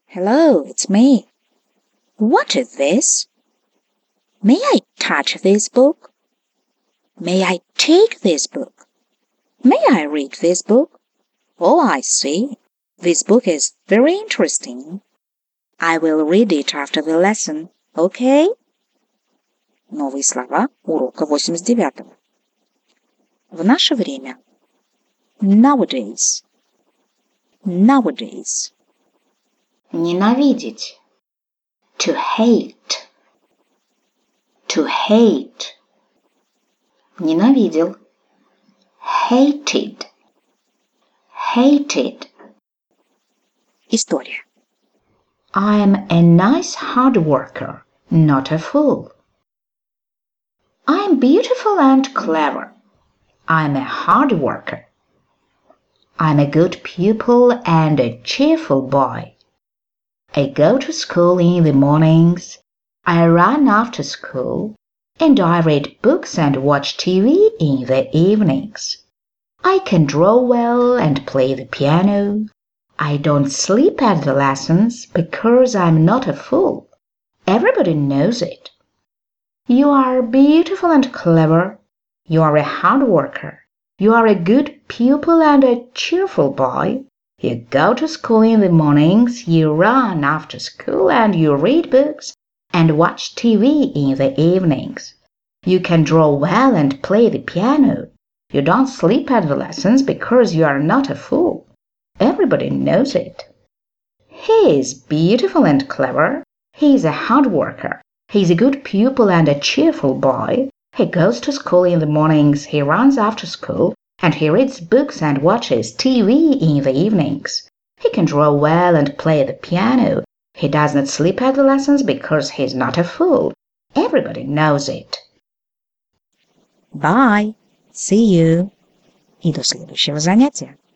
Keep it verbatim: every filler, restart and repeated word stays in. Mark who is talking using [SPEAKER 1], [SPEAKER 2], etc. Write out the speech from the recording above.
[SPEAKER 1] Hello, it's me. What is this? May I touch this book? May I take this book? May I read this book? Oh, I see. This book is very interesting. I will read it after the lesson, okay? Новые слова урока восемьдесят девятого. В наше время. Nowadays. Nowadays.
[SPEAKER 2] Ненавидеть. To hate. To hate. Ненавидел. Hated. Hated.
[SPEAKER 1] История.
[SPEAKER 2] I'm a nice hard worker, not a fool. I'm beautiful and clever. I'm a hard worker. I'm a good pupil and a cheerful boy. I go to school in the mornings. I run after school. And I read books and watch T V in the evenings. I can draw well and play the piano. I don't sleep at the lessons because I'm not a fool. Everybody knows it. You are beautiful and clever. You are a hard worker. You are a good pupil and a cheerful boy. You go to school in the mornings, you run after school, and you read books and watch T V in the evenings. You can draw well and play the piano. You don't sleep at the lessons because you are not a fool. Everybody knows it. He is beautiful and clever. He is a hard worker. He is a good pupil and a cheerful boy. He goes to school in the mornings, he runs after school, and he reads books and watches T V in the evenings. He can draw well and play the piano. He does not sleep at the lessons because he is not a fool. Everybody knows it.
[SPEAKER 1] Bye. See you. И до следующего занятия.